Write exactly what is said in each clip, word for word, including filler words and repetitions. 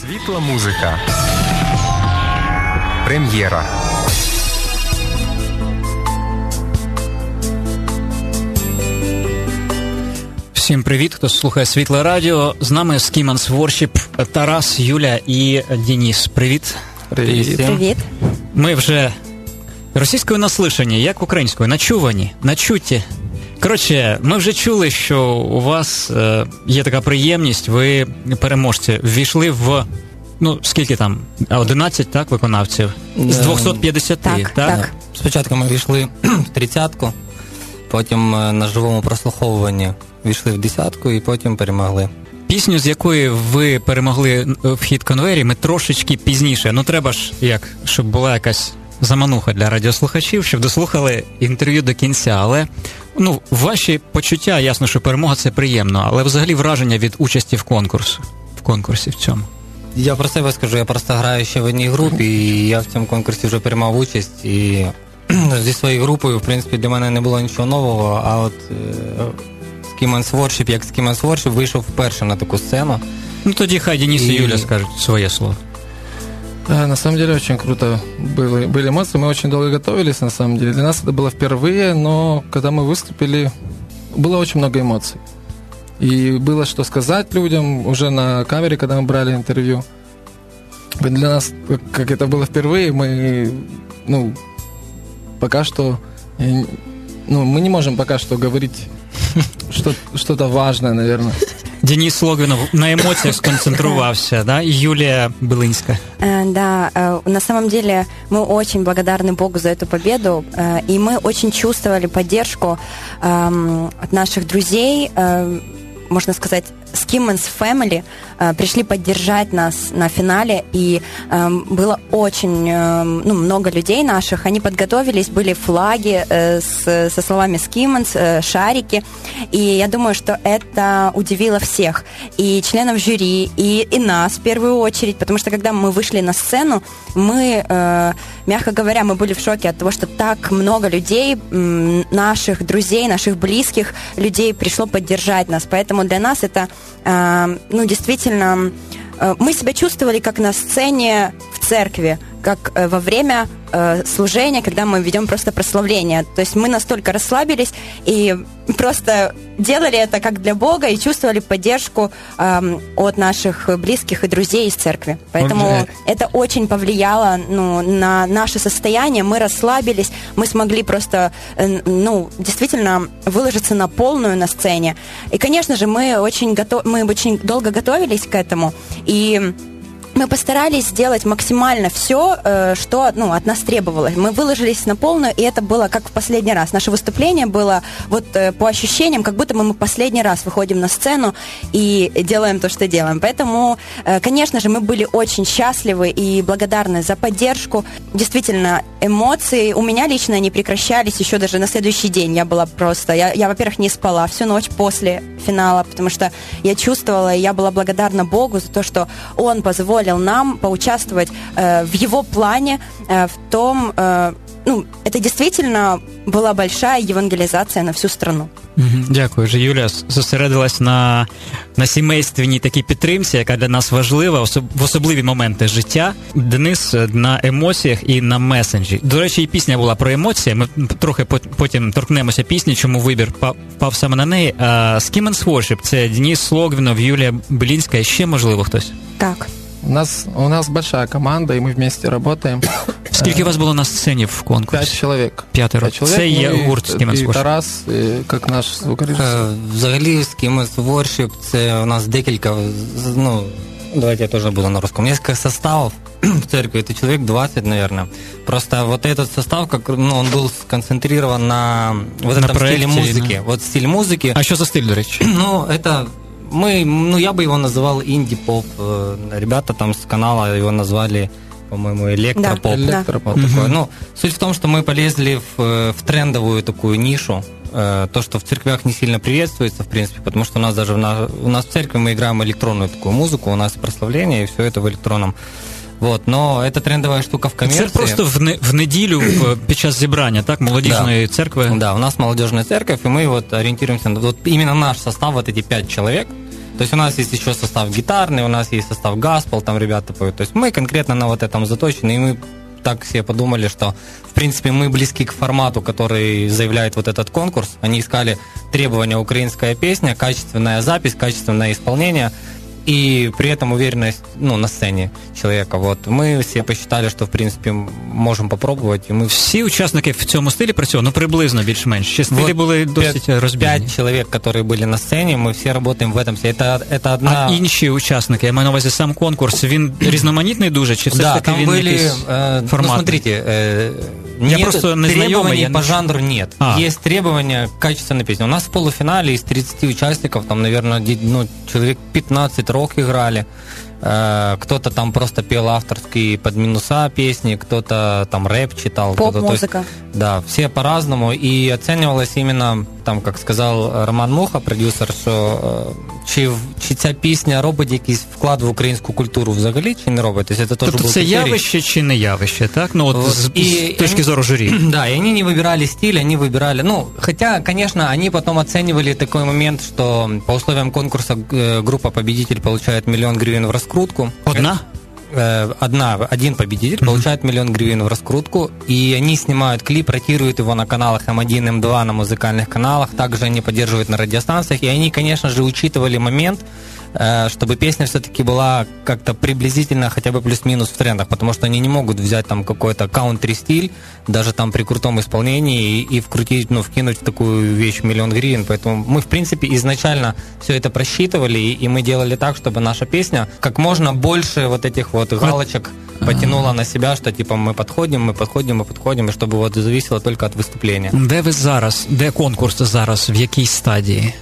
Світла музика. Прем'єра. Всім привіт, хто слухає Світле Радіо. З нами Skimans Worship, Тарас, Юля і Денис. Привіт. Привіт. Привіт. Ми вже російською наслышані, як українською, начувані, начуті. Коротше, ми вже чули, що у вас е, є така приємність, ви, переможці, ввійшли в, ну, скільки там, одинадцять, так, виконавців? З двісті п'ятдесят, так? так? Так. Спочатку ми ввійшли в тридцятку, потім на живому прослуховуванні ввійшли в десятку і потім перемогли. Пісню, з якої ви перемогли в хіт-конвейері, ми трошечки пізніше. Ну, треба ж, як, щоб була якась замануха для радіослухачів, щоб дослухали інтерв'ю до кінця. Але, ну, ваші почуття, ясно, що перемога – це приємно, але взагалі враження від участі в конкурсі, в конкурсі в цьому. Я про себе скажу, я просто граю ще в одній групі, і я в цьому конкурсі вже приймав участь, і зі своєю групою, в принципі, для мене не було нічого нового, а от Skimans Worship, як Skimans Worship, вийшов вперше на таку сцену. Ну, тоді хай Денис и, и Юля скажут своє слово. Да, на самом деле очень круто были, были эмоции, мы очень долго готовились, на самом деле. Для нас это было впервые, но когда мы выступили, было очень много эмоций. И было что сказать людям уже на камере, когда мы брали интервью. Для нас, как это было впервые, мы, ну, пока что, ну, мы не можем пока что говорить что, что-то важное, наверное. Денис Логвинов на эмоциях сконцентрировался, да, и Юлия Былынская. Да, на самом деле мы очень благодарны Богу за эту победу, и мы очень чувствовали поддержку от наших друзей, можно сказать, Skimans Family э, пришли поддержать нас на финале, и э, было очень э, ну, много людей наших. Они подготовились, были флаги э, с, со словами Skimans, э, шарики, и я думаю, что это удивило всех, и членов жюри, и, и нас в первую очередь, потому что когда мы вышли на сцену, мы, э, мягко говоря, мы были в шоке от того, что так много людей, э, наших друзей, наших близких людей пришло поддержать нас, поэтому для нас это ну, действительно, мы себя чувствовали как на сцене в церкви, как во время служения, когда мы ведем просто прославление. То есть мы настолько расслабились и просто делали это как для Бога и чувствовали поддержку э, от наших близких и друзей из церкви. Поэтому okay. это очень повлияло, ну, на наше состояние. Мы расслабились, мы смогли просто, э, ну, действительно выложиться на полную на сцене. И, конечно же, мы очень, готов... мы очень долго готовились к этому. И мы постарались сделать максимально все, что, ну, от нас требовалось. Мы выложились на полную, и это было как в последний раз. Наше выступление было вот по ощущениям, как будто мы последний раз выходим на сцену и делаем то, что делаем. Поэтому, конечно же, мы были очень счастливы и благодарны за поддержку. Действительно, эмоции у меня лично не прекращались еще даже на следующий день. Я была просто... Я, я во-первых, не спала всю ночь после финала, потому что я чувствовала, и я была благодарна Богу за то, что Он позволил нам поучаствовать э, в его плане, э, в том, э, ну, это действительно была большая евангелизация на всю страну. Дякую. Вже Юля зосередилась на, на сімейственній такій підтримці, яка для нас важлива особ, в особливі моменти життя. Денис на емоціях і на месенджі. До речі, і пісня була про емоції. Ми трохи потім торкнемося пісні, чому вибір впав саме на неї. А Skimans Worship – це Денис Логвинов, Юлія Былынская, і ще, можливо, хтось? Так. У нас, у нас большая команда, и мы вместе работаем. Скільки у вас було на сцені в конкурсі? П'ять чоловік. П'ятеро. Це є гурт Skimans Worship. І Тарас, і, як наш звукорежисер. Взагалі, Skimans Worship, це у нас декілька, ну, давайте я тоже буду на русском, несколько составов в церкви, это человек двадцать, наверное. Просто вот этот состав, как, ну, он был сконцентрирован на вот на этом проекте, стиле музыки. Да. Вот стиль музыки. А что за стиль, до речи? Ну, это... Мы, ну, я бы его называл инди-поп. Ребята там с канала его назвали, по-моему, электропоп. Да, электропоп. Да. Такой. Ну, суть в том, что мы полезли в, в трендовую такую нишу. То, что в церквях не сильно приветствуется, в принципе, потому что у нас даже в на, у нас в церкви мы играем электронную такую музыку, у нас прославление, и все это в электронном. Вот, но это трендовая штука в коммерции. Це просто в, не, в неділю під час зібрання, так, молодіжної да. церкви. Да, у нас молодежная церковь, и мы вот ориентируемся, вот именно наш состав, вот эти пять человек, То есть у нас есть еще состав гитарный, у нас есть состав гаспел, там ребята поют. То есть мы конкретно на вот этом заточены, и мы так себе подумали, что, в принципе, мы близки к формату, который заявляет вот этот конкурс. Они искали требования: украинская песня, качественная запись, качественное исполнение и при этом уверенность, ну, на сцене человека. Вот. Мы все посчитали, что, в принципе, можемо попробувати. І ми... Всі учасники в цьому стилі працювали? Ну, приблизно, більш-менш. Чи стилі вот були досить розбіжні? П'ять чоловік, які були на сцені, ми всі працюємо в этом. Это, это одна... А інші учасники, я маю на увазі сам конкурс, він різноманітний дуже? Чи все да, ж таки він были, якийсь э, форматний? Ну, смотрите, э, я нет, просто не требований я по не... жанру нет. А. Есть требования к качественной песне. У нас в полуфинале из тридцати участников, там, наверное, ну, человек пятнадцать рок играли. Кто-то там просто пел авторские под минуса песни, кто-то там рэп читал. Поп-музыка. Есть, да, все по-разному. И оценивалось именно, там, как сказал Роман Муха, продюсер, що чи, чи ця пісня робить якийсь вклад в українську культуру взагалі, чи не робить. Тобто, це, тобто це явище чи не явище, так? Ну, от з, и, з точки зору жюри. Да, и они не выбирали стиль, они выбирали... Ну, хотя, конечно, они потом оценивали такой момент, что по условиям конкурса группа-победитель получает миллион гривен в раскрутку. Одна? Одна, один победитель mm-hmm. получает миллион гривен в раскрутку, и они снимают клип, ротируют его на каналах эм один, эм два, на музыкальных каналах, также они поддерживают на радиостанциях, и они, конечно же, учитывали момент, чтобы песня все-таки была как-то приблизительно хотя бы плюс-минус в трендах, потому что они не могут взять там какой-то каунтри-стиль, даже там при крутом исполнении, и, и вкрутить, ну, вкинуть в такую вещь миллион гривен. Поэтому мы, в принципе, изначально все это просчитывали, и, и мы делали так, чтобы наша песня как можно больше вот этих вот галочек потянула на себя, что типа мы подходим, мы подходим, мы подходим, и чтобы вот зависело только от выступления. Де ви зараз? Де конкурс зараз? В якій стадии?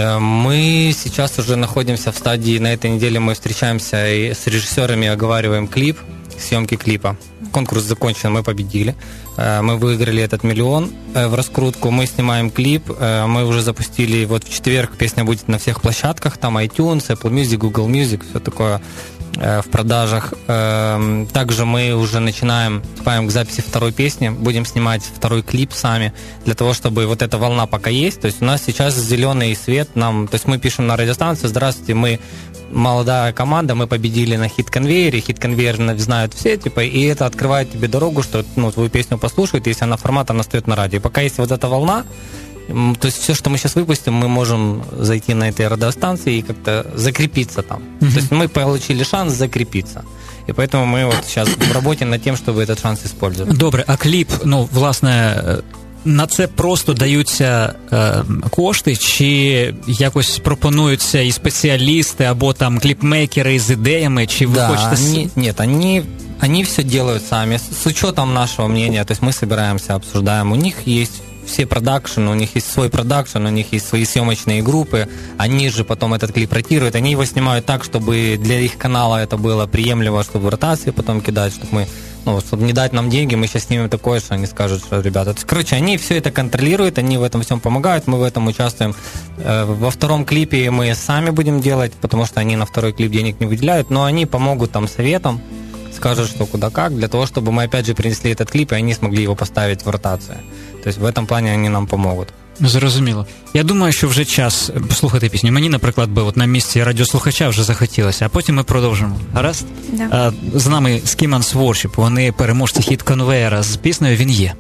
Мы сейчас уже находимся в стадии, на этой неделе мы встречаемся и с режиссерами, оговариваем клип, съемки клипа. Конкурс закончен, мы победили. Мы выиграли этот миллион в раскрутку. Мы снимаем клип. Мы уже запустили, вот в четверг песня будет на всех площадках, там iTunes, Apple Music, Google Music, все такое в продажах. Также мы уже начинаем, приступаем к записи второй песни, будем снимать второй клип сами, для того, чтобы вот эта волна пока есть. То есть у нас сейчас зеленый свет нам, то есть мы пишем на радиостанции: здравствуйте, мы молодая команда, мы победили на хит-конвейере, хит-конвейер знают все, типа, и это открывает тебе дорогу, что, ну, твою песню послушают, если она формат, она стоит на радио. И пока есть вот эта волна, то есть все, что мы сейчас выпустим, мы можем зайти на этой радиостанции и как-то закрепиться там. Mm-hmm. То есть мы получили шанс закрепиться. І тому ми от зараз в роботі над тим, щоб цей шанс використовувати. Добре, а кліп, ну, власне, на це просто даються е, кошти, чи якось пропонуються і спеціалісти, або там кліпмейкери з ідеями, чи ви да, хочете... Они, нет, они, они все делают сами, с учетом нашего мнения, то есть мы собираемся, обсуждаем, у них есть все продакшены, у них есть свой продакшн, у них есть свои съемочные группы, они же потом этот клип ротируют, они его снимают так, чтобы для их канала это было приемлемо, чтобы в ротации потом кидать, чтобы мы, ну, чтобы не дать нам деньги, мы сейчас снимем такое, что они скажут, что, ребята, то есть, короче, они все это контролируют, они в этом всем помогают, мы в этом участвуем. Во втором клипе мы сами будем делать, потому что они на второй клип денег не выделяют, но они помогут там советом, скажут, что куда как, для того, чтобы мы опять же принесли этот клип, и они смогли его поставить в ротацию. То есть в этом плане они нам помогут. Зрозуміло. Я думаю, що вже час послухати пісню. Мені, наприклад, би от на місці радіослухача вже захотілося, а потім ми продовжимо. Гаразд? Да. З нами Skimans Worship, вони переможці хіт-конвеєра з піснею «Він є».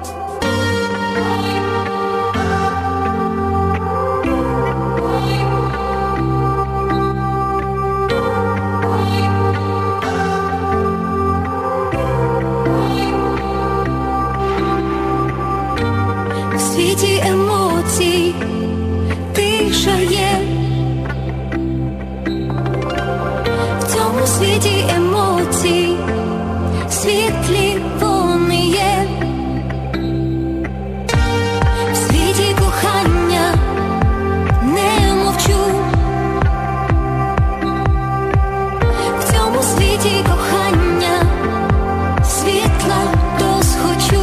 В світі емоцій тиша є, в цьому світі емоцій світлі вони є, в світі кохання не мовчу, в цьому світі кохання світла досхочу.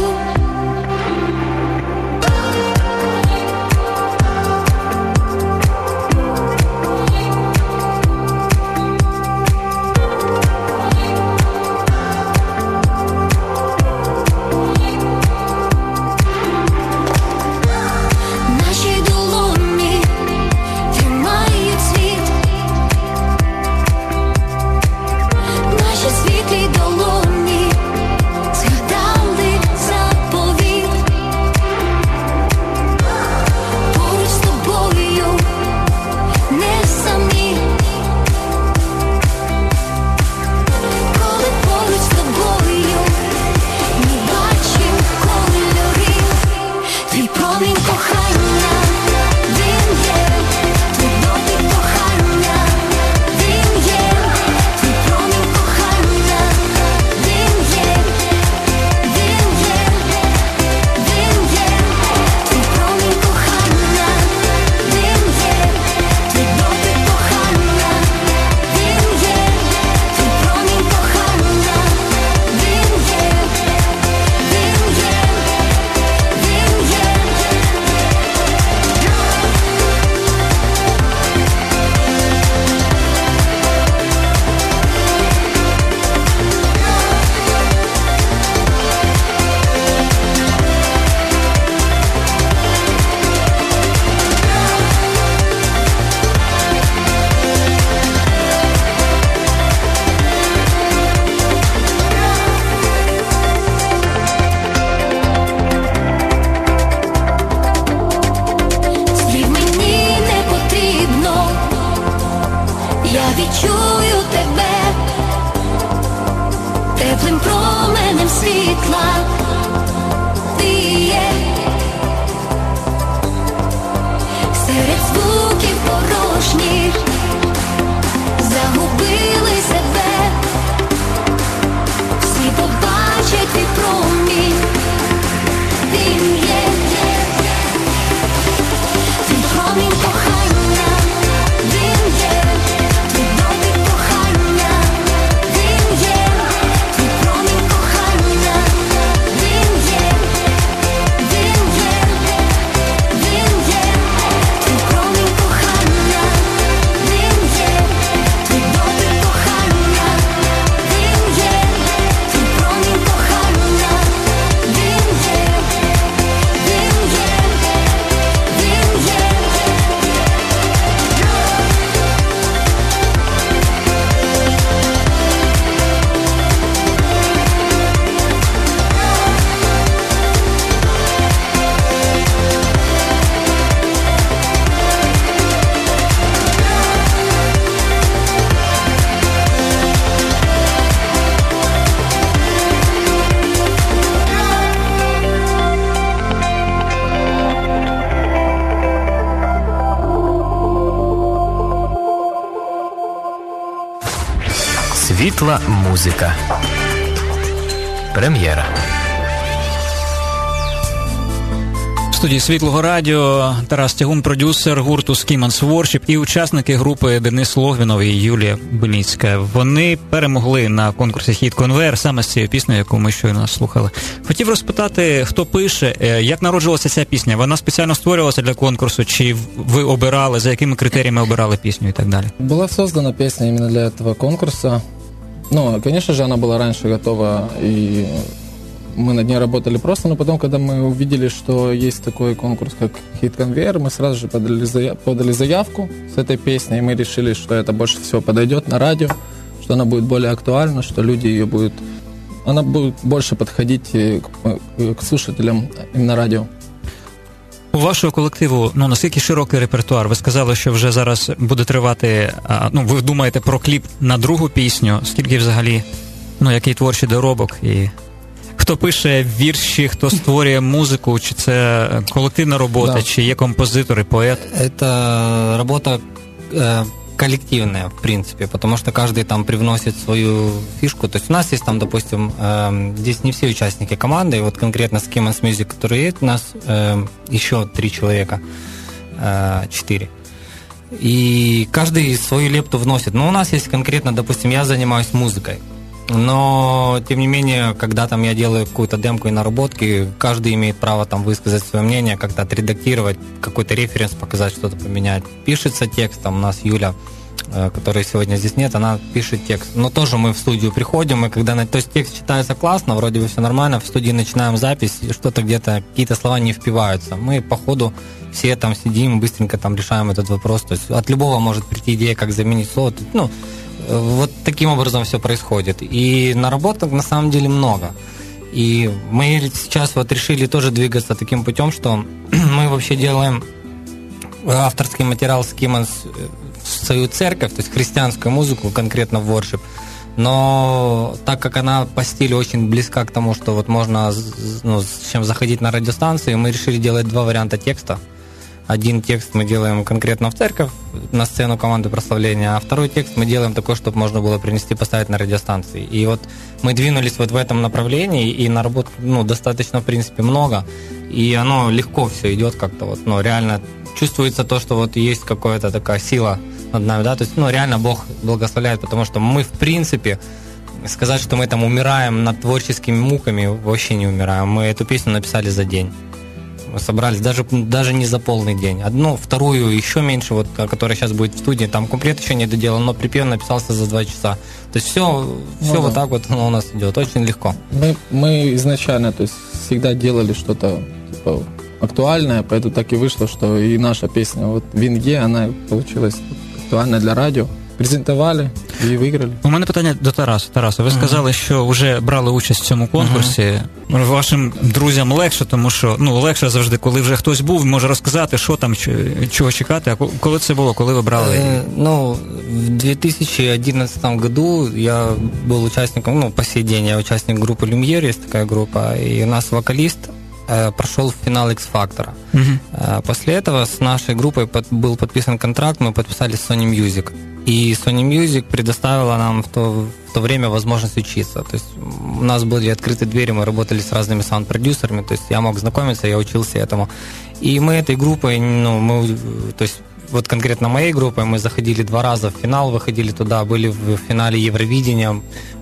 світла, ти є. Серед звуків порожніх загубили себе, всі побачать твій промінь, він є. Твій промінь кохання, він є. Твій дотик кохання, він є. Твій промінь кохання, він є. Він є, він є. Твій промінь кохання, він є. Твій дотик кохання, він є. Твій промінь кохання, він є. Він є, він є. Світла музика. Прем'єра. В студії Світлого радіо Тарас Тягун, продюсер гурту Schemans Worship і учасники групи Денис Логвінов і Юлія Беліцька. Вони перемогли на конкурсі «Хіт Конвейер» саме з цією піснею, яку ми щойно слухали. Хотів розпитати, хто пише, як народжувалася ця пісня? Вона спеціально створювалася для конкурсу, чи ви обирали, за якими критеріями обирали пісню і так далі? Была создана песня именно для этого конкурса. Ну, конечно же, она была раньше готова, и мы над ней работали просто, но потом, когда мы увидели, что есть такой конкурс, как «Хит Конвейер», мы сразу же подали, заяв... подали заявку с этой песней, и мы решили, что это больше всего подойдет на радио, что она будет более актуальна, что люди ее будут... Она будет больше подходить к, к слушателям именно радио. У вашого колективу, ну, наскільки широкий репертуар? Ви сказали, що вже зараз буде тривати, ну, ви думаєте про кліп на другу пісню. Скільки взагалі, ну, який творчий доробок? І хто пише вірші, хто створює музику? Чи це колективна робота, да. Чи є композитор і поет? Это работа э, коллективная, в принципе, потому что каждый там привносит свою фишку. То есть у нас есть там, допустим, э, здесь не все участники команды, и вот конкретно Schemans Music, который есть, у нас э, еще три человека, э, четыре. И каждый свою лепту вносит. Но у нас есть конкретно, допустим, я занимаюсь музыкой. Но, тем не менее, когда там я делаю какую-то демку и наработки, каждый имеет право там высказать свое мнение, как-то отредактировать, какой-то референс показать, что-то поменять. Пишется текст, там у нас Юля, которой сегодня здесь нет, она пишет текст. Но тоже мы в студию приходим, и когда... То есть текст читается классно, вроде бы все нормально, в студии начинаем запись, и что-то где-то, какие-то слова не впиваются. Мы по ходу все там сидим, быстренько там решаем этот вопрос. То есть от любого может прийти идея, как заменить слово. Ну, вот таким образом все происходит. И наработок на самом деле много. И мы сейчас вот решили тоже двигаться таким путем, что мы вообще делаем авторский материал Schemans в свою церковь, то есть христианскую музыку, конкретно в worship. Но так как она по стилю очень близка к тому, что вот можно, ну, с чем заходить на радиостанции, мы решили делать два варианта текста. Один текст мы делаем конкретно в церковь, на сцену команды прославления, а второй текст мы делаем такой, чтобы можно было принести, поставить на радиостанции. И вот мы двинулись вот в этом направлении, и наработок, ну, достаточно, в принципе, много, и оно легко все идет как-то вот, ну, реально чувствуется то, что вот есть какая-то такая сила над нами, да, то есть, ну, реально Бог благословляет, потому что мы, в принципе, сказать, что мы там умираем над творческими муками, вообще не умираем. Мы эту песню написали за день. Мы собрались даже, даже не за полный день. Одну, вторую еще меньше, вот, которая сейчас будет в студии, там куплет еще не доделан, но припев написался за два часа. То есть все, все ну, вот да. так вот ну, у нас идет, очень легко. Мы, мы изначально, то есть, всегда делали что-то типа актуальное, поэтому так и вышло, что и наша песня вот «Винге», она получилась актуальной для радио. презентовали и выиграли. У мене питання до Тараса. Тараса, ви сказали, що вже брали участь в цьому конкурсі. Вашим друзям легше, тому що, ну, легше завжди, коли вже хтось був, може розказати, що там, чого чекати. А коли це було, коли ви брали? Э, ну, в две тысячи одиннадцатом году я был участником, ну, по сей день я участник группы «Люмьер», есть такая группа, и у нас вокалист э, прошел в финал X-Factor. Угу. Э, после этого с нашей группой под, был подписан контракт, мы подписали с Sony Music. И Sony Music предоставила нам в то, в то время возможность учиться. То есть у нас были открыты двери, мы работали с разными саунд-продюсерами, то есть я мог знакомиться, я учился этому. И мы этой группой, ну, мы, то есть вот конкретно моей группой мы заходили два раза в финал, выходили туда, были в финале Евровидения,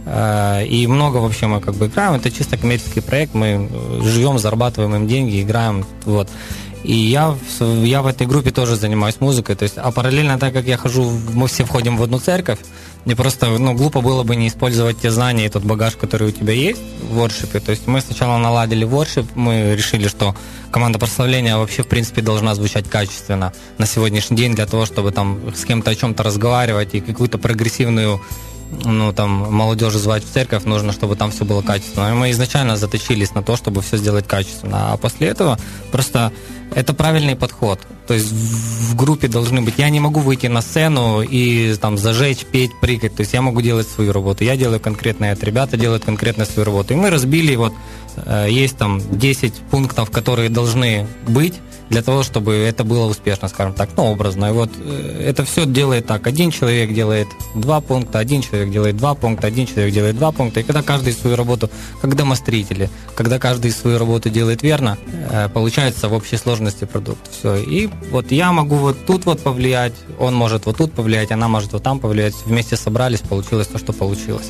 э, и много вообще мы как бы играем. Это чисто коммерческий проект, мы живем, зарабатываем им деньги, играем, вот. И я, в- я в этой группе тоже занимаюсь музыкой, то есть, а параллельно, так как я хожу, в- мы все входим в одну церковь, мне просто, ну, глупо было бы не использовать те знания и тот багаж, который у тебя есть в воршипе. То есть мы сначала наладили воршип, мы решили, что команда прославления вообще, в принципе, должна звучать качественно на сегодняшний день для того, чтобы там с кем-то о чем-то разговаривать и какую-то прогрессивную, ну, там, молодежь звать в церковь, нужно, чтобы там все было качественно. И мы изначально заточились на то, чтобы все сделать качественно. А после этого просто это правильный подход. То есть в в группе должны быть... Я не могу выйти на сцену и там зажечь, петь, прыгать. То есть я могу делать свою работу. Я делаю конкретно это, ребята делают конкретно свою работу. И мы разбили, вот, э, есть там десять пунктов, которые должны быть для того, чтобы это было успешно, скажем так, ну, образно. И вот э, это все делает так. Один человек делает два пункта, один человек делает два пункта, один человек делает два пункта. И когда каждый свою работу, как домострители, когда каждый свою работу делает верно, э, получается в общей сложности продукт. Все. И вот я могу вот тут вот повлиять, он может вот тут повлиять, она может вот там повлиять. Вместе собрались, получилось то, что получилось.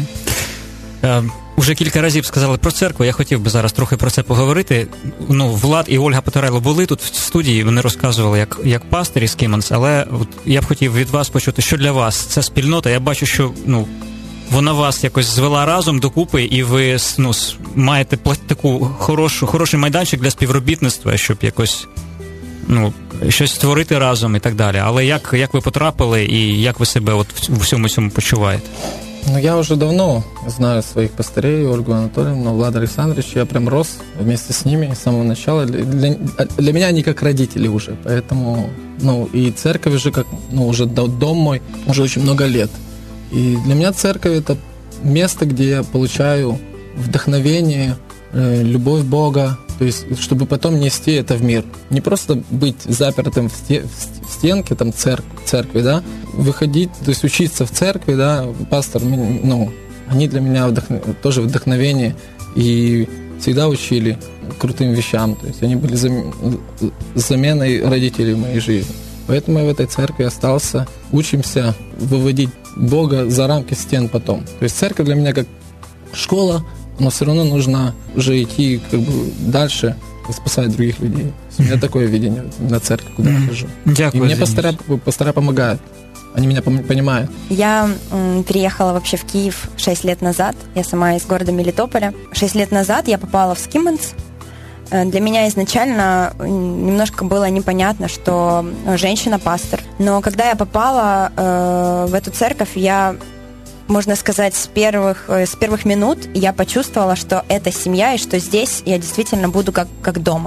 Е, Уже кілька разів сказали про церкву, я хотів би зараз трохи про це поговорити. Ну, Влад і Ольга Потарайло були тут в студії, вони розказували як, як пастирі з Кіманс, але от я б хотів від вас почути, що для вас це спільнота. Я бачу, що, ну, вона вас якось звела разом докупи, і ви, ну, с- маєте пла- таку хорошу, хороший майданчик для співробітництва, щоб якось, ну, щось створити разом і так далі. Але як, як ви потрапили і як ви себе от в всьому цьому почуваєте? Ну, я уже давно знаю своих пастырей, Ольгу Анатольевну, Влада Александровича. Я прям рос вместе с ними с самого начала. Для, для меня они как родители уже, поэтому, ну, и церковь уже как, ну, уже до- дом мой, уже очень много лет. И для меня церковь — это место, где я получаю вдохновение, э, любовь Бога, то есть, чтобы потом нести это в мир. Не просто быть запертым в, сте- в ст- в стенке там церк- церкви, да, выходить, то есть учиться в церкви, да, пастор, м- ну, они для меня вдохно- тоже вдохновение и всегда учили крутым вещам, то есть они были зам- заменой родителей в моей жизни. Поэтому я в этой церкви остался, учимся выводить Бога за рамки стен потом. То есть церковь для меня как школа, но все равно нужно уже идти как бы дальше и спасать других людей. У меня такое видение на церковь, куда я хожу. И Дякую. мне Денис. пастора, пастора помогают. Они меня пом- понимают. Я м, переехала вообще в Киев шесть лет назад. Я сама из города Мелитополя. шесть лет назад я попала в Скиммонс. Э, Для меня изначально м, немножко было непонятно, что э, женщина-пастор. Но когда я попала э, в эту церковь, я, можно сказать, с первых, э, с первых минут я почувствовала, что это семья, и что здесь я действительно буду как, как дома.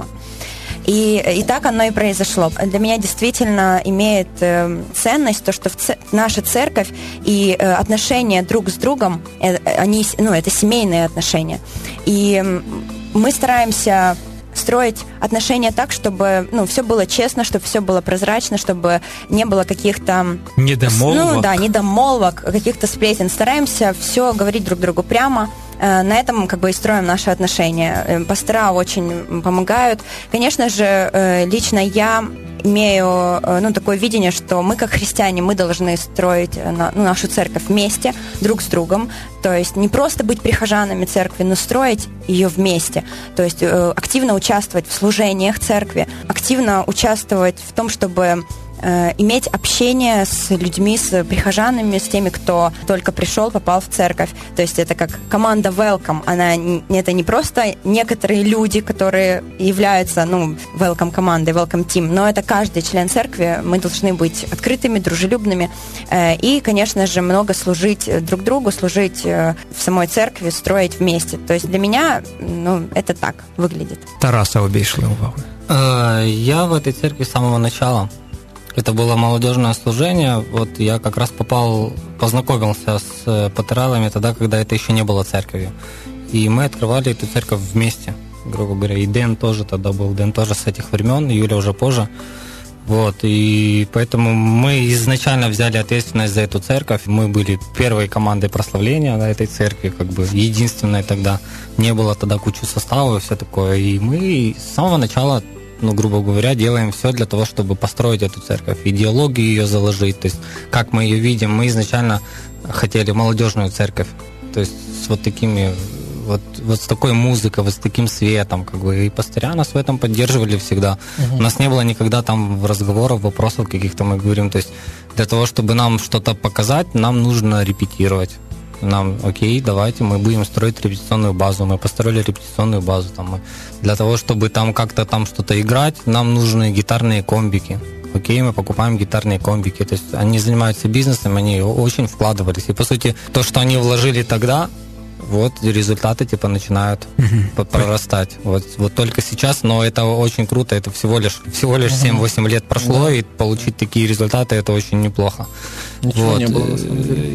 И, и так оно и произошло. Для меня действительно имеет э, ценность то, что в ц- наша церковь и э, отношения друг с другом, э, они, с- ну, это семейные отношения. И м, мы стараемся строить отношения так, чтобы, ну, все было честно, чтобы все было прозрачно, чтобы не было каких-то... Недомолвок. Ну да, недомолвок, каких-то сплетен. Стараемся все говорить друг другу прямо. Э, На этом как бы и строим наши отношения. Э, Пастора очень помогают. Конечно же, э, лично я имею э, ну, такое видение, что мы, как христиане, мы должны строить э, на- ну, нашу церковь вместе, друг с другом. То есть не просто быть прихожанами церкви, но строить ее вместе. То есть э, активно участвовать в служениях церкви, активно участвовать в том, чтобы э, иметь общение с людьми, с прихожанами, с теми, кто только пришел, попал в церковь. То есть это как команда Welcome. Она, это не просто некоторые люди, которые являются, ну, Welcome командой, Welcome Team, но это каждый член церкви. Мы должны быть открытыми, дружелюбными э, и, конечно же, много служить друг другу, служить э, в самой церкви, строить вместе. То есть для меня, ну, это так выглядит. Тараса обійшли увагу. Я в этой церкви с самого начала. Это было молодежное служение. Вот я как раз попал, познакомился с патералами тогда, когда это еще не было церковью. И мы открывали эту церковь вместе, грубо говоря. И Дэн тоже тогда был, Дэн тоже с этих времен, Юля уже позже. Вот, и поэтому мы изначально взяли ответственность за эту церковь. Мы были первой командой прославления на этой церкви, как бы единственной тогда. Не было тогда кучи состава и все такое. И мы с самого начала, ну, грубо говоря, делаем все для того, чтобы построить эту церковь, идеологию ее заложить. То есть, как мы ее видим, мы изначально хотели молодежную церковь. То есть, с вот такими... Вот, вот с такой музыкой, вот с таким светом, как бы, и пастыря нас в этом поддерживали всегда. Uh-huh. У нас не было никогда там разговоров, вопросов каких-то, мы говорим, то есть для того, чтобы нам что-то показать, нам нужно репетировать. Нам, окей, давайте мы будем строить репетиционную базу. Мы построили репетиционную базу. Там, мы, для того, чтобы там как-то там что-то играть, нам нужны гитарные комбики. Окей, мы покупаем гитарные комбики. То есть они занимаются бизнесом, они очень вкладывались. И, по сути, то, что они вложили тогда, вот результаты типа начинают uh-huh. прорастать. Вот, вот только сейчас, но это очень круто, это всего лишь, всего лишь uh-huh. семь-восемь лет прошло, uh-huh. и получить такие результаты, это очень неплохо. Ничего вот. не было, на самом деле.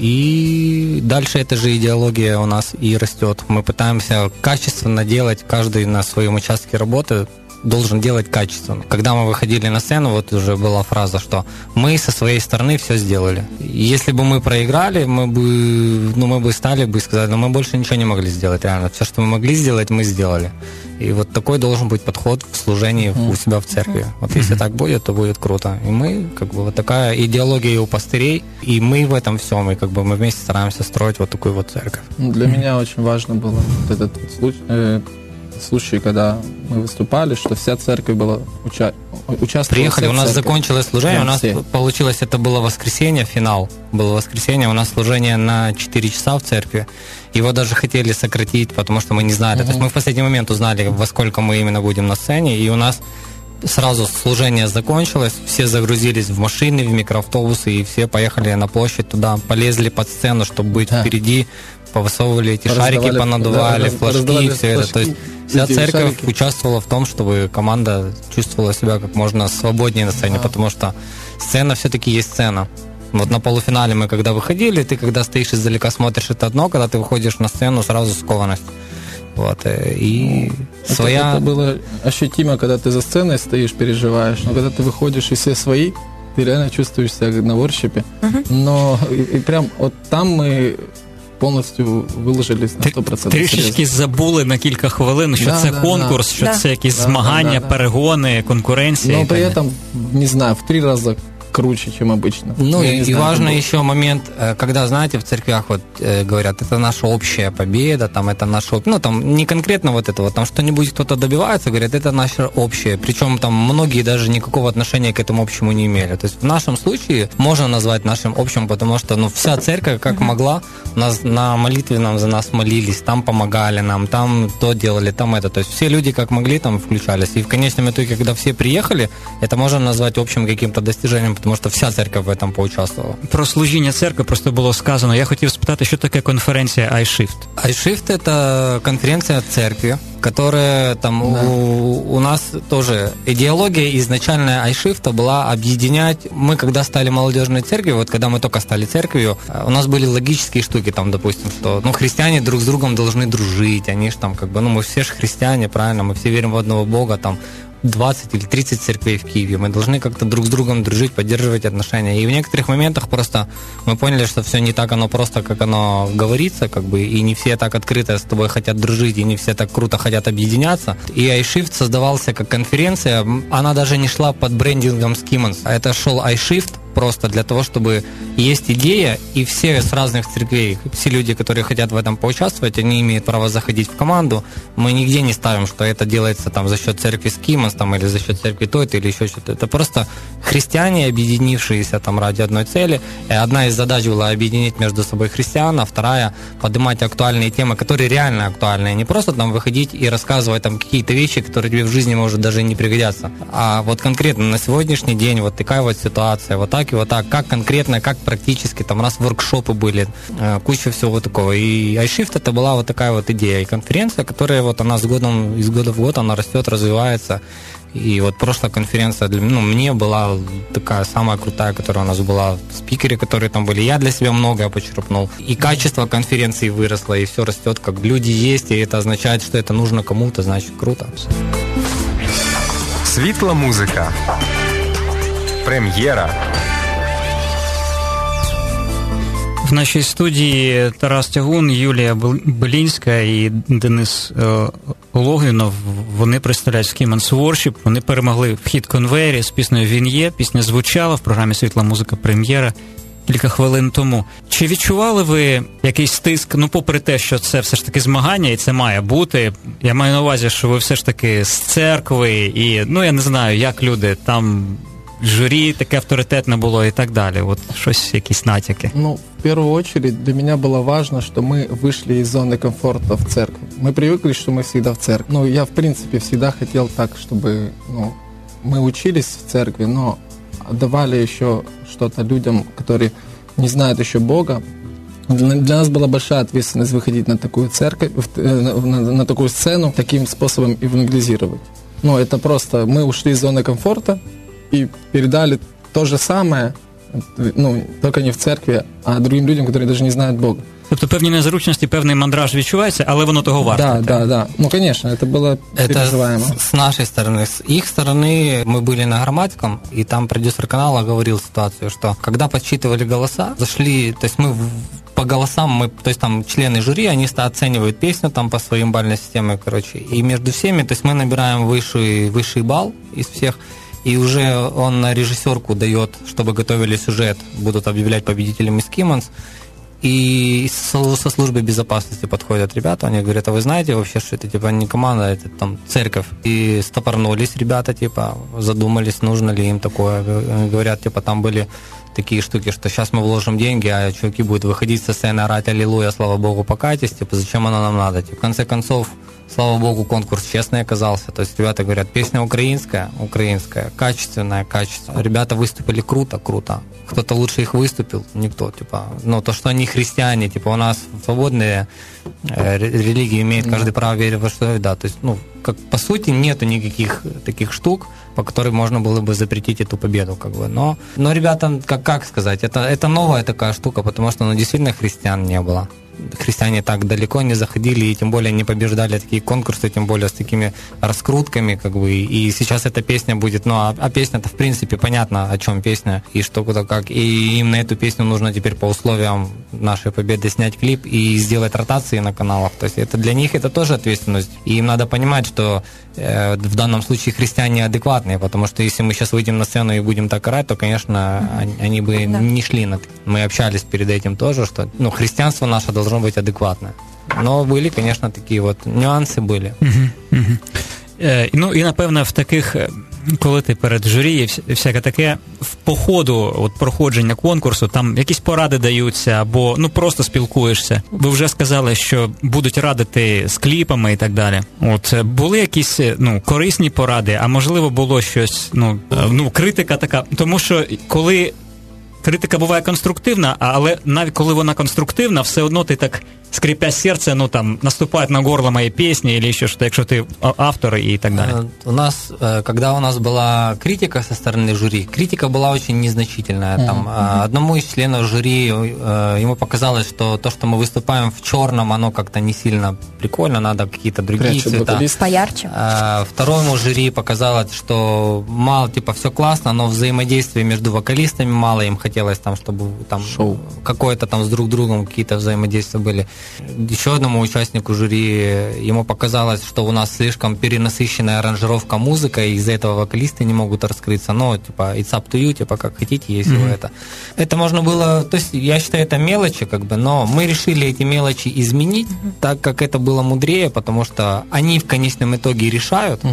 И дальше эта же идеология у нас и растет. Мы пытаемся качественно делать, каждый на своем участке работы должен делать качественно. Когда мы выходили на сцену, вот уже была фраза, что мы со своей стороны все сделали. Если бы мы проиграли, мы бы, ну, мы бы стали бы сказать, но мы больше ничего не могли сделать, реально. Все, что мы могли сделать, мы сделали. И вот такой должен быть подход в служении mm-hmm. у себя в церкви. Вот mm-hmm. если так будет, то будет круто. И мы, как бы, вот такая идеология у пастырей, и мы в этом всем, и как бы мы вместе стараемся строить вот такую вот церковь. Для mm-hmm. меня очень важно было вот этот случай, э, случай, когда мы выступали, что вся церковь была уча... участвовала. Приехали, у нас церковь. Закончилось служение, Да, у нас все. получилось, это было воскресенье, финал. Было воскресенье, у нас служение на четыре часа в церкви. Его даже хотели сократить, потому что мы не знали. Uh-huh. То есть мы в последний момент узнали, во сколько мы именно будем на сцене, и у нас сразу служение закончилось, все загрузились в машины, в микроавтобусы, и все поехали на площадь туда, полезли под сцену, чтобы быть uh-huh. впереди, повысовывали эти раздавали, шарики, понадували, да, флажки, все это. То есть вся церковь шарики. Участвовала в том, чтобы команда чувствовала себя как можно свободнее на сцене, а. потому что сцена все-таки есть сцена. Вот на полуфинале мы когда выходили, ты когда стоишь издалека, смотришь это одно, когда ты выходишь на сцену, сразу скованность. Вот, и это, своя... Это было ощутимо, когда ты за сценой стоишь, переживаешь, но когда ты выходишь и все свои, ты реально чувствуешь себя как на воршипе. Uh-huh. Но и, и прям вот там мы повністю виложились на сто відсотків. Трішечки забули на кілька хвилин, що да, це да, конкурс, да. що Да. це якісь Да, змагання, да, да, перегони, конкуренція. Но при этом, не знаю, в три раза круче, чем обычно. Ну Я и, не и знаю, важно был. еще момент, когда, знаете, в церквях вот э, говорят, это наша общая победа, там это наша, ну там не конкретно вот это вот, там что-нибудь кто-то добивается, говорят, это наше общее. Причем там многие даже никакого отношения к этому общему не имели. То есть в нашем случае можно назвать нашим общим, потому что ну вся церковь как могла, нас на молитве нам за нас молились, там помогали нам, там то делали, там это. То есть все люди как могли там включались. И в конечном итоге, когда все приехали, это можно назвать общим каким-то достижением, потому что вся церковь в этом поучаствовала. Про служіння церкви просто було сказано. Я хотів спитати, що таке конференція iShift? iShift – это конференция церкви, которая там да. у, у нас тоже идеология изначальная iShift была объединять. Мы когда стали молодежной церковью, вот когда мы только стали церковью, у нас были логические штуки, там, допустим, что ну, христиане друг с другом должны дружить, они же там как бы, ну мы все же христиане, правильно, мы все верим в одного Бога, там двадцать или тридцать церквей в Киеве, мы должны как-то друг с другом дружить, поддерживать отношения. И в некоторых моментах просто мы поняли, что все не так оно просто, как оно говорится, как бы, и не все так открыто с тобой хотят дружить, и не все так круто хотят объединяться. И iShift создавался как конференция, она даже не шла под брендингом Skimmons, а это шел iShift просто для того, чтобы есть идея, и все с разных церквей, все люди, которые хотят в этом поучаствовать, они имеют право заходить в команду. Мы нигде не ставим, что это делается там за счет церкви Skimmons, там, или за счет церкви той-то, или еще что-то. Это просто христиане, объединившиеся там ради одной цели. И одна из задач была объединить между собой христиан, а вторая – поднимать актуальные темы, которые реально актуальные. Не просто там выходить и рассказывать там какие-то вещи, которые тебе в жизни, может, даже не пригодятся. А вот конкретно на сегодняшний день вот такая вот ситуация, вот так и вот так, как конкретно, как практически, там у нас воркшопы были, куча всего такого. И iShift это была вот такая вот идея и конференция, которая вот она с годом, из года в год, она растет, развивается. И вот прошлая конференция для ну, мне была такая самая крутая, которая у нас была, спикеры, которые там были. Я для себя многое почерпнул. И качество конференции выросло, и все растет, как люди есть, и это означает, что это нужно кому-то, значит, круто. Світла музика. Прем'єра. В нашій студії Тарас Тягун, Юлія Белінська і Денис Логвінов. Вони представляють Schemans Worship. Вони перемогли в хіт-конвеєрі з піснею «Він є». Пісня звучала в програмі «Світла музика. Прем'єра» кілька хвилин тому. Чи відчували ви якийсь тиск, ну попри те, що це все ж таки змагання і це має бути? Я маю на увазі, що ви все ж таки з церкви і, ну я не знаю, як люди там... жюри таке авторитетне було и так далее. Вот щось, якісь натяки. Ну, в первую очередь для меня было важно, что мы вышли из зоны комфорта в церковь. Мы привыкли, что мы всегда в церкви. Ну, я, в принципе, всегда хотел так, чтобы ну, мы учились в церкви, но давали еще что-то людям, которые не знают еще Бога. Для, для нас была большая ответственность выходить на такую церковь, на, на, на такую сцену, таким способом евангелизировать. Ну, это просто мы ушли из зоны комфорта и передали то же самое, ну, только не в церкви, а другим людям, которые даже не знают Бога. Тобто певні незручності, певний мандраж відчувається, але воно того варто. Да, да, да. Ну, конечно, это было переживаемо. Это с нашей стороны. С их стороны мы были на Громадском, и там продюсер канала говорил ситуацию, что когда подсчитывали голоса, зашли, то есть мы по голосам, мы, то есть там члены жюри, они оценивают песню там по своим бальной системе, короче, и между всеми, то есть мы набираем высший, высший балл из всех, и уже он на режиссерку дает, чтобы готовили сюжет, будут объявлять победителями Schemans. И со, со службы безопасности подходят ребята, они говорят, а вы знаете вообще, что это типа не команда, это там церковь. И стопорнулись ребята, типа, задумались, нужно ли им такое. Говорят, типа, там были такие штуки, что сейчас мы вложим деньги, а чуваки будут выходить со сцены, орать аллилуйя, слава богу, покайтесь, типа, зачем оно нам надо? Типа, в конце концов, слава богу, конкурс честный оказался. То есть ребята говорят, песня украинская, украинская, качественная, качественная. Ребята выступили круто, круто. Кто-то лучше их выступил, никто, типа, ну, то, что они христиане, типа, у нас свободные э, религии имеют каждый право верить во что, да, то есть, ну, как, по сути, нету никаких таких штук, по которым можно было бы запретить эту победу, как бы, но, но ребята, как, как сказать, это, это новая такая штука, потому что, ну, действительно христиан не было. Христиане так далеко не заходили и тем более не побеждали такие конкурсы, тем более с такими раскрутками, как бы, и сейчас эта песня будет, ну, а, а песня-то в принципе понятно, о чем песня и что, куда, как, и им на эту песню нужно теперь по условиям нашей победы снять клип и сделать ротации на каналах, то есть это для них это тоже ответственность, и им надо понимать, что э, в данном случае христиане адекватные, потому что если мы сейчас выйдем на сцену и будем так орать, то, конечно, mm-hmm. они, они бы да. не шли на... Мы общались перед этим тоже, что, ну, христианство наше должно должно быть адекватно. Но были, конечно, такі от нюанси були. Угу, угу. Е, ну і, напевно, в таких, коли ти перед журі і всяке таке, в по ходу от, проходження конкурсу, там якісь поради даються, або ну просто спілкуєшся. Ви вже сказали, що будуть радити з кліпами і так далі. От, були якісь ну, корисні поради, а можливо було щось, ну, ну критика така, тому що коли критика буває конструктивна, але навіть коли вона конструктивна, все одно ти так, скрипя сердце, ну там, наступает на горло моей песни или еще что-то, якщо ты автор и так далее. У нас, когда у нас была критика со стороны жюри, критика была очень незначительная. Там, mm-hmm. Одному из членов жюри, ему показалось, что то, что мы выступаем в черном, оно как-то не сильно прикольно, надо какие-то другие Прячу, цвета. Поярче. Второму жюри показалось, что мало, типа, все классно, но взаимодействия между вокалистами мало, им хотелось там, чтобы там Шоу. какое-то там с друг другом какие-то взаимодействия были. Еще одному участнику жюри, ему показалось, что у нас слишком перенасыщенная аранжировка музыка, и из-за этого вокалисты не могут раскрыться. Но, типа, it's up to you, типа, как хотите, если mm-hmm. вы это. Это можно было, то есть, я считаю, это мелочи, как бы, но мы решили эти мелочи изменить, mm-hmm. так как это было мудрее, потому что они в конечном итоге решают, mm-hmm.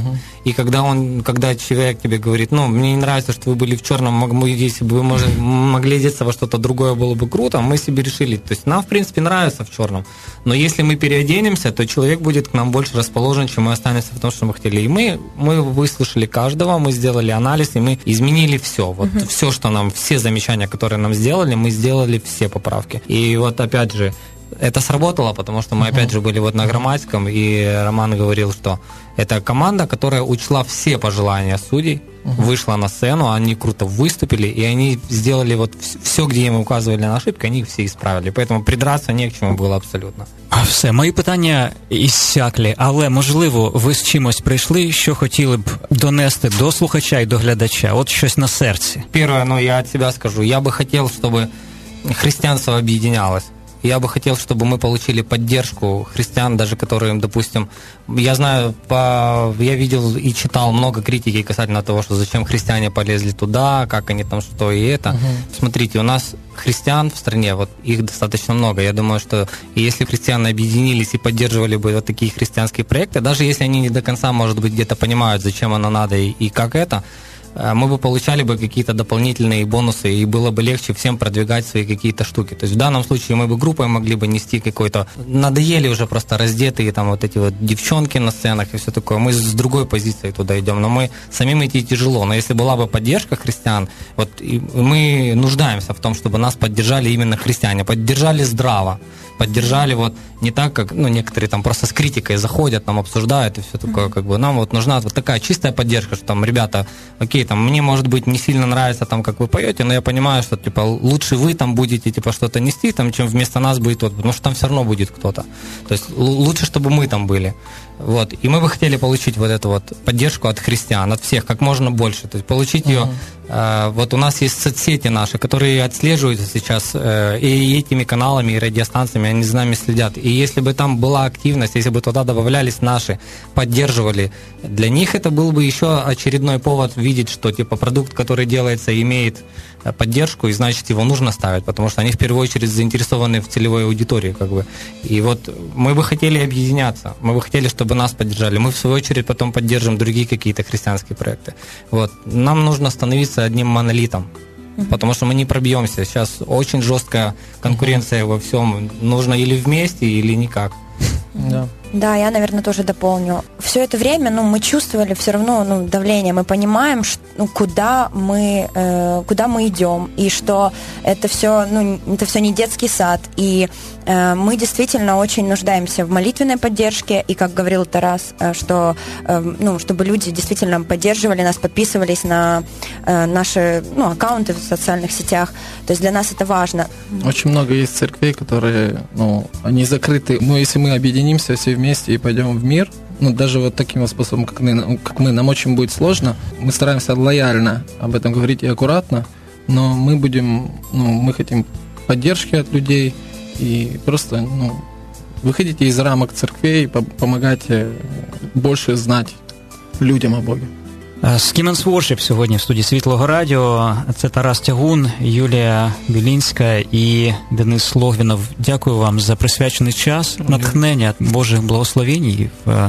И когда он, когда человек тебе говорит, ну, мне не нравится, что вы были в черном, мы, если бы вы может, могли одеться во что-то другое, было бы круто, мы себе решили. То есть нам, в принципе, нравится в черном. Но если мы переоденемся, то человек будет к нам больше расположен, чем мы останемся в том, что мы хотели. И мы, мы выслушали каждого, мы сделали анализ, и мы изменили все. Вот uh-huh. все, что нам, все замечания, которые нам сделали, мы сделали все поправки. И вот опять же, это сработало, потому что мы uh-huh. опять же были вот на Громадском, и Роман говорил, что это команда, которая учла все пожелания судей, uh-huh. вышла на сцену, они круто выступили, и они сделали вот все, где им указывали на ошибки, они их все исправили. Поэтому придраться не к чому було абсолютно. А все, мої питання іссякли, але, можливо, ви з чимось прийшли, що хотіли б донести до слухача і до глядача? От щось на серці. Первое, ну, я от себя скажу, я бы хотел, чтобы христианство объединялось. Я бы хотел, чтобы мы получили поддержку христиан, даже которые, допустим, я знаю, по, я видел и читал много критики касательно того, что зачем христиане полезли туда, как они там, что и это. Uh-huh. Смотрите, у нас христиан в стране, вот их достаточно много. Я думаю, что если христиане объединились и поддерживали бы вот такие христианские проекты, даже если они не до конца, может быть, где-то понимают, зачем оно надо и, и как это, мы бы получали бы какие-то дополнительные бонусы, и было бы легче всем продвигать свои какие-то штуки. То есть в данном случае мы бы группой могли бы нести какой-то... Надоели уже просто раздетые там вот эти вот девчонки на сценах и все такое. Мы с другой позиции туда идем, но мы самим идти тяжело. Но если была бы поддержка христиан, вот и мы нуждаемся в том, чтобы нас поддержали именно христиане, поддержали здраво, поддержали вот не так, как, ну, некоторые там просто с критикой заходят, там обсуждают и все такое, как бы нам вот нужна вот такая чистая поддержка, что там, ребята, окей, там, мне, может быть, не сильно нравится там, как вы поете, но я понимаю, что, типа, лучше вы там будете, типа, что-то нести, там, чем вместо нас будет тот, потому что там все равно будет кто-то. То есть лучше, чтобы мы там были. Вот. И мы бы хотели получить вот эту вот поддержку от христиан, от всех, как можно больше. То есть получить ее. Uh-huh. Э, вот у нас есть соцсети наши, которые отслеживаются сейчас э, и этими каналами, и радиостанциями, они за нами следят. И если бы там была активность, если бы туда добавлялись наши, поддерживали, для них это был бы еще очередной повод видеть, что типа продукт, который делается, имеет поддержку, и значит его нужно ставить, потому что они в первую очередь заинтересованы в целевой аудитории, как бы. И вот мы бы хотели объединяться, мы бы хотели, чтобы нас поддержали. Мы в свою очередь потом поддержим другие какие-то христианские проекты. Вот. Нам нужно становиться одним монолитом, uh-huh. потому что мы не пробьемся. Сейчас очень жесткая конкуренция uh-huh. во всем. Нужно или вместе, или никак. Да. Да, я, наверное, тоже дополню. Все это время, ну, мы чувствовали все равно, ну, давление. Мы понимаем, что, ну, куда мы, э, куда мы идем, и что это все, ну, это все не детский сад. И э, мы действительно очень нуждаемся в молитвенной поддержке. И, как говорил Тарас, э, что, э, ну, чтобы люди действительно поддерживали нас, подписывались на э, наши, ну, аккаунты в социальных сетях. То есть для нас это важно. Очень много есть церквей, которые, ну, они закрыты. Но если мы объединимся все вместе и пойдем в мир, ну, даже вот таким вот способом, как мы, как мы, нам очень будет сложно. Мы стараемся лояльно об этом говорить и аккуратно, но мы будем, ну, мы хотим поддержки от людей и просто, ну, выходите из рамок церквей, помогайте больше знать людям о Боге. Schemens Worship сьогодні в студії Світлого Радіо. Це Тарас Тягун, Юлія Білінська і Денис Логвінов. Дякую вам за присвячений час, натхнення, Божих благословень і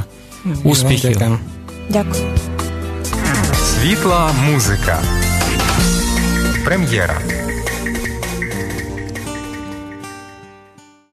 успіхів. Дякую. Дякую. Світла музика. Прем'єра.